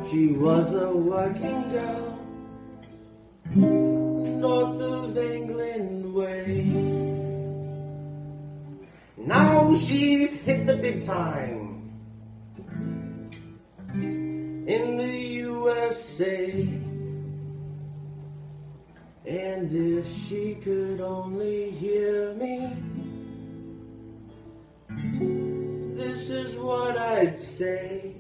She was a working girl, north of England way. Now she's hit the big time in the USA. And if she could only hear me, this is what I'd say.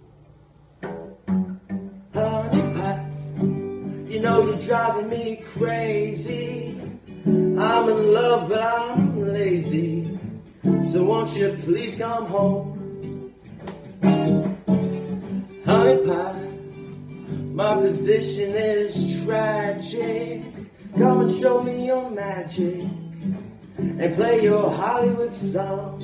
Honey pie, you know you're driving me crazy. I'm in love but I'm lazy, so won't you please come home? Honey pie, my position is tragic. Come and show me your magic and play your Hollywood song.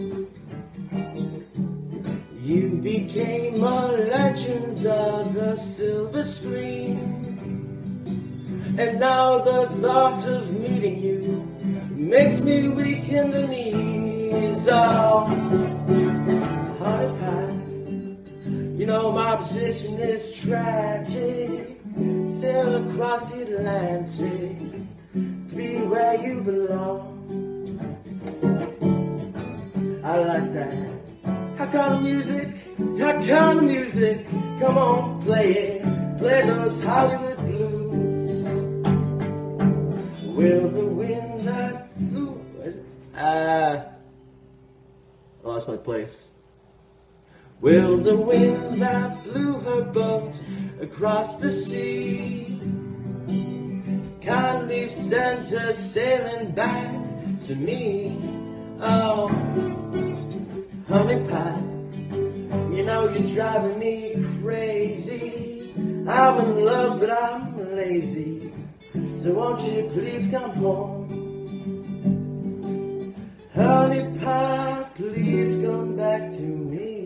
You became a legend of the silver screen, and now the thought of meeting you makes me weak in the knees. Oh, honey pie, you know my position is tragic. Sail across the Atlantic to be where you belong. I like that. How kind of music? How kind of music? Come on, play it. Play those Hollywood blues. Will the wind that blew? Lost my place. Will the wind that blew her boat across the sea kindly send her sailing back to me? Oh, honey pie, you know you're driving me crazy. I'm in love but I'm lazy, so won't you please come home? Honey pie, please come back to me.